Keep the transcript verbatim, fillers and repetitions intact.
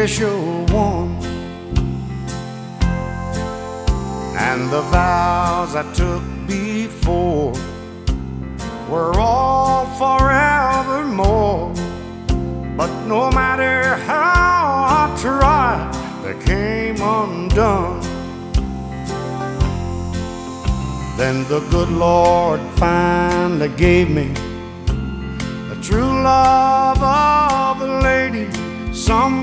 special one. And the vows I took before were all forevermore. But no matter how I tried, they came undone. Then the good Lord finally gave me the true love of a lady. Some